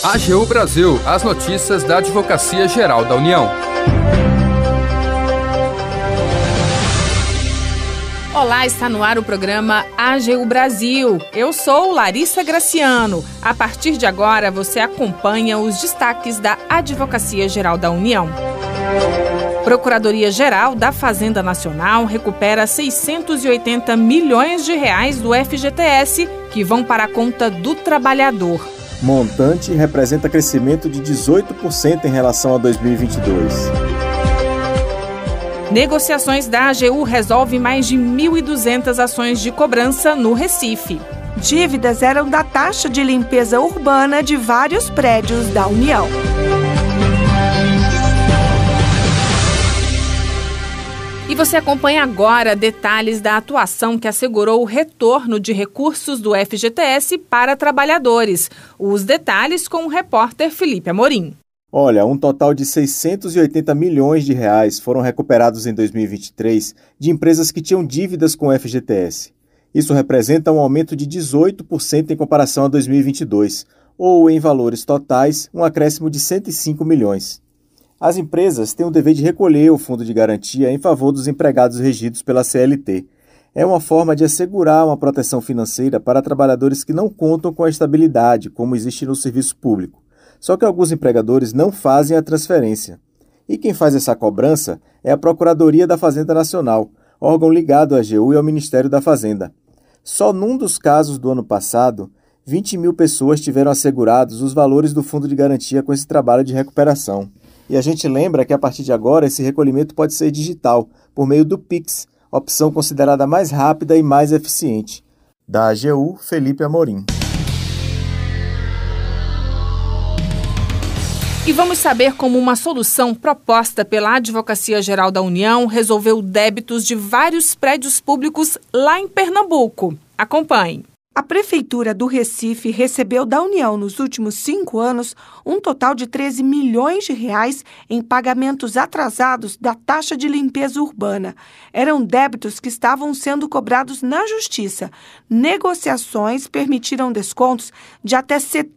AGU Brasil, as notícias da Advocacia Geral da União. Olá, está no ar o programa AGU Brasil. Eu sou Larissa Graciano. A partir de agora, você acompanha os destaques da Advocacia Geral da União. Procuradoria-Geral da Fazenda Nacional recupera 680 milhões de reais do FGTS, que vão para a conta do trabalhador. Montante representa crescimento de 18% em relação a 2022. Negociações da AGU resolvem mais de 1.200 ações de cobrança no Recife. Dívidas eram da taxa de limpeza urbana de vários prédios da União. E você acompanha agora detalhes da atuação que assegurou o retorno de recursos do FGTS para trabalhadores. Os detalhes com o repórter Felipe Amorim. Olha, um total de 680 milhões de reais foram recuperados em 2023 de empresas que tinham dívidas com o FGTS. Isso representa um aumento de 18% em comparação a 2022, ou, em valores totais, um acréscimo de 105 milhões. As empresas têm o dever de recolher o fundo de garantia em favor dos empregados regidos pela CLT. É uma forma de assegurar uma proteção financeira para trabalhadores que não contam com a estabilidade, como existe no serviço público. Só que alguns empregadores não fazem a transferência. E quem faz essa cobrança é a Procuradoria da Fazenda Nacional, órgão ligado à AGU e ao Ministério da Fazenda. Só num dos casos do ano passado, 20 mil pessoas tiveram assegurados os valores do fundo de garantia com esse trabalho de recuperação. E a gente lembra que a partir de agora esse recolhimento pode ser digital, por meio do Pix, opção considerada mais rápida e mais eficiente. Da AGU, Felipe Amorim. E vamos saber como uma solução proposta pela Advocacia Geral da União resolveu débitos de vários prédios públicos lá em Pernambuco. Acompanhe. A Prefeitura do Recife recebeu da União nos últimos 5 anos um total de 13 milhões de reais em pagamentos atrasados da taxa de limpeza urbana. Eram débitos que estavam sendo cobrados na Justiça. Negociações permitiram descontos de até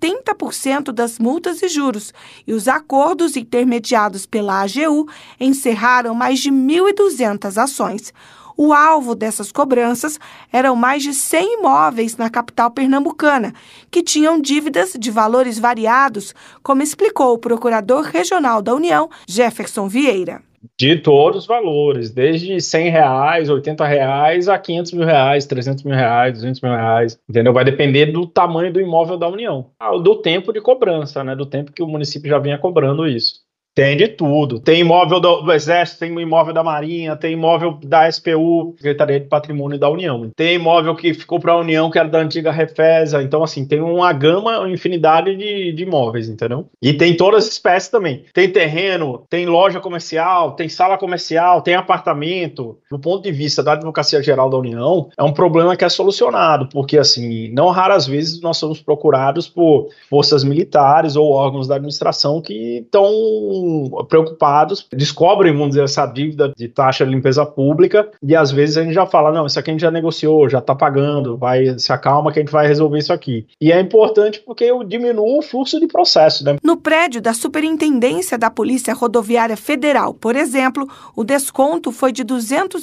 70% das multas e juros, e os acordos intermediados pela AGU encerraram mais de 1.200 ações. O alvo dessas cobranças eram mais de 100 imóveis na capital pernambucana, que tinham dívidas de valores variados, como explicou o Procurador Regional da União, Jefferson Vieira. De todos os valores, desde R$100, R$80 a R$500 mil, R$300 mil, R$200 mil, entendeu? Vai depender do tamanho do imóvel da União, do tempo de cobrança, né? Do tempo que o município já vinha cobrando isso. Tem de tudo. Tem imóvel do Exército, tem imóvel da Marinha, tem imóvel da SPU, Secretaria de Patrimônio da União. Tem imóvel que ficou para a União, que era da antiga Refesa. Então, assim, tem uma gama, uma infinidade de imóveis, entendeu? E tem todas as espécies também. Tem terreno, tem loja comercial, tem sala comercial, tem apartamento. Do ponto de vista da Advocacia Geral da União, é um problema que é solucionado, porque, assim, não raras vezes nós somos procurados por forças militares ou órgãos da administração que estão preocupados, descobrem, vamos dizer, essa dívida de taxa de limpeza pública e às vezes a gente já fala, não, isso aqui a gente já negociou, já está pagando, se acalma que a gente vai resolver isso aqui. E é importante porque diminui o fluxo de processo, né? No prédio da Superintendência da Polícia Rodoviária Federal, por exemplo, o desconto foi de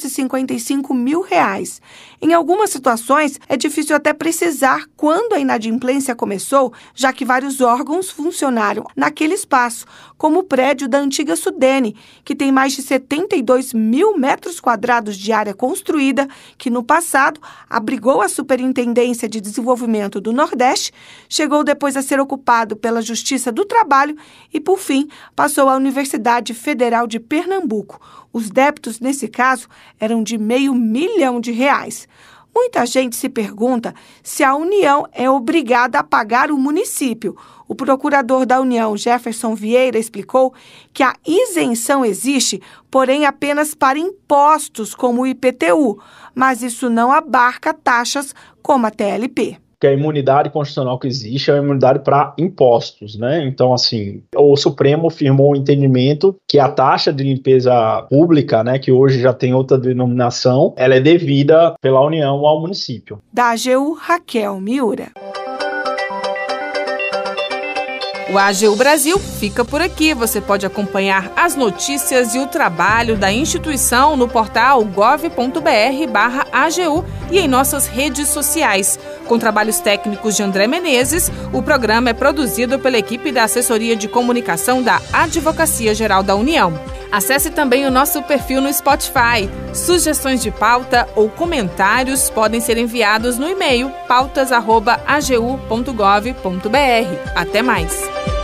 R$255 mil. Em algumas situações, é difícil até precisar quando a inadimplência começou, já que vários órgãos funcionaram naquele espaço, como o prédio da antiga Sudene, que tem mais de 72 mil metros quadrados de área construída, que no passado abrigou a Superintendência de Desenvolvimento do Nordeste, chegou depois a ser ocupado pela Justiça do Trabalho e, por fim, passou à Universidade Federal de Pernambuco. Os débitos, nesse caso, eram de R$500 milhão. Muita gente se pergunta se a União é obrigada a pagar o município. O procurador da União, Jefferson Vieira, explicou que a isenção existe, porém apenas para impostos como o IPTU, mas isso não abarca taxas como a TLP. Que a imunidade constitucional que existe é a imunidade para impostos, né? Então, assim, o Supremo firmou o entendimento que a taxa de limpeza pública, né, que hoje já tem outra denominação, ela é devida pela União ao município. Da AGU, Raquel Miura. O AGU Brasil fica por aqui. Você pode acompanhar as notícias e o trabalho da instituição no portal gov.br/AGU e em nossas redes sociais. Com trabalhos técnicos de André Menezes, o programa é produzido pela equipe da Assessoria de Comunicação da Advocacia Geral da União. Acesse também o nosso perfil no Spotify. Sugestões de pauta ou comentários podem ser enviados no e-mail pautas@agu.gov.br. Até mais!